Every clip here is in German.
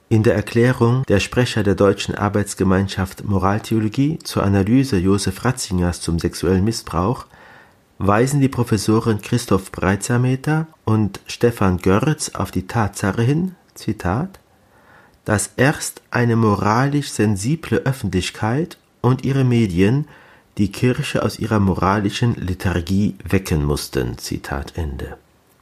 In der Erklärung der Sprecher der Deutschen Arbeitsgemeinschaft Moraltheologie zur Analyse Josef Ratzingers zum sexuellen Missbrauch weisen die Professoren Christoph Breitsameter und Stefan Görz auf die Tatsache hin, Zitat, dass erst eine moralisch sensible Öffentlichkeit und ihre Medien die Kirche aus ihrer moralischen Lethargie wecken mussten, Zitat Ende.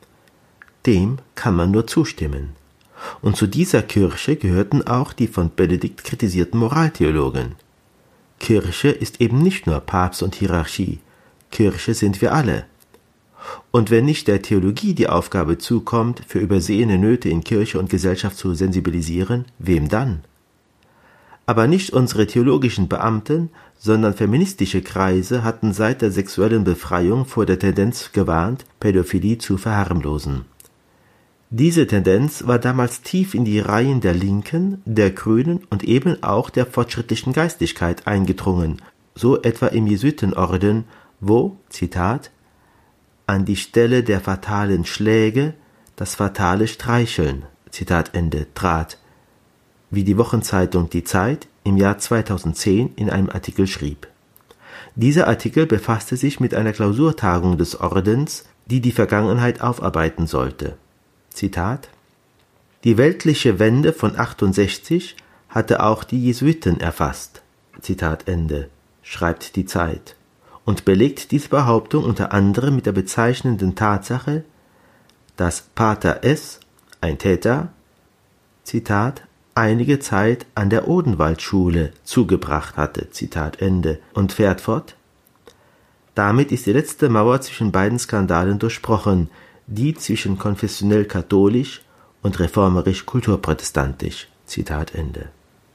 Dem kann man nur zustimmen. Und zu dieser Kirche gehörten auch die von Benedikt kritisierten Moraltheologen. Kirche ist eben nicht nur Papst und Hierarchie, Kirche sind wir alle. Und wenn nicht der Theologie die Aufgabe zukommt, für übersehene Nöte in Kirche und Gesellschaft zu sensibilisieren, wem dann? Aber nicht unsere theologischen Beamten, sondern feministische Kreise hatten seit der sexuellen Befreiung vor der Tendenz gewarnt, Pädophilie zu verharmlosen. Diese Tendenz war damals tief in die Reihen der Linken, der Grünen und eben auch der fortschrittlichen Geistlichkeit eingedrungen, so etwa im Jesuitenorden, wo, Zitat, an die Stelle der fatalen Schläge das fatale Streicheln, Zitat Ende, trat, wie die Wochenzeitung Die Zeit im Jahr 2010 in einem Artikel schrieb. Dieser Artikel befasste sich mit einer Klausurtagung des Ordens, die die Vergangenheit aufarbeiten sollte. Zitat: Die weltliche Wende von 68 hatte auch die Jesuiten erfasst, Zitat Ende, schreibt die Zeit, und belegt diese Behauptung unter anderem mit der bezeichnenden Tatsache, dass Pater S., ein Täter, Zitat, einige Zeit an der Odenwaldschule zugebracht hatte, Zitat Ende, und fährt fort: Damit ist die letzte Mauer zwischen beiden Skandalen durchbrochen, die zwischen konfessionell katholisch und reformerisch kulturprotestantisch, Zitat Ende.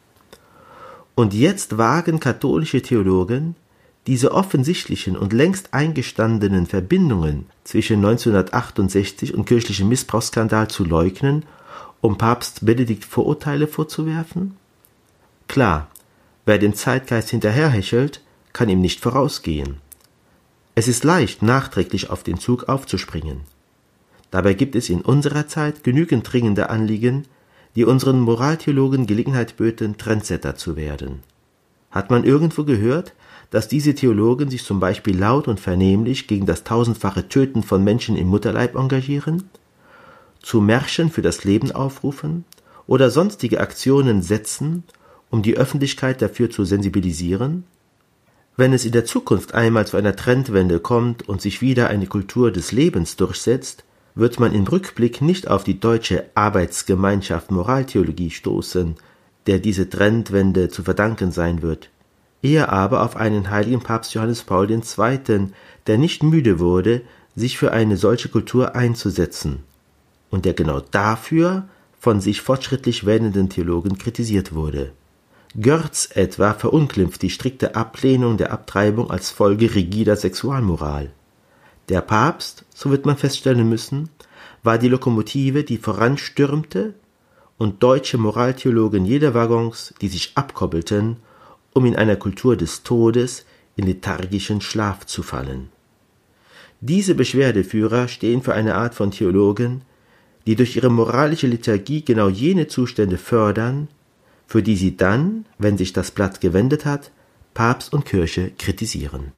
Und jetzt wagen katholische Theologen, diese offensichtlichen und längst eingestandenen Verbindungen zwischen 1968 und kirchlichem Missbrauchsskandal zu leugnen, um Papst Benedikt Vorurteile vorzuwerfen? Klar, wer dem Zeitgeist hinterherhechelt, kann ihm nicht vorausgehen. Es ist leicht, nachträglich auf den Zug aufzuspringen. Dabei gibt es in unserer Zeit genügend dringende Anliegen, die unseren Moraltheologen Gelegenheit böten, Trendsetter zu werden. Hat man irgendwo gehört, dass diese Theologen sich zum Beispiel laut und vernehmlich gegen das tausendfache Töten von Menschen im Mutterleib engagieren, zu Märschen für das Leben aufrufen oder sonstige Aktionen setzen, um die Öffentlichkeit dafür zu sensibilisieren? Wenn es in der Zukunft einmal zu einer Trendwende kommt und sich wieder eine Kultur des Lebens durchsetzt, wird man im Rückblick nicht auf die Deutsche Arbeitsgemeinschaft Moraltheologie stoßen, der diese Trendwende zu verdanken sein wird, eher aber auf einen heiligen Papst Johannes Paul II., der nicht müde wurde, sich für eine solche Kultur einzusetzen und der genau dafür von sich fortschrittlich wähnenden Theologen kritisiert wurde. Görz etwa verunglimpft die strikte Ablehnung der Abtreibung als Folge rigider Sexualmoral. Der Papst, so wird man feststellen müssen, war die Lokomotive, die voranstürmte, und deutsche Moraltheologen jeder Waggons, die sich abkoppelten, um in einer Kultur des Todes in lethargischen Schlaf zu fallen. Diese Beschwerdeführer stehen für eine Art von Theologen, die durch ihre moralische Lethargie genau jene Zustände fördern, für die sie dann, wenn sich das Blatt gewendet hat, Papst und Kirche kritisieren.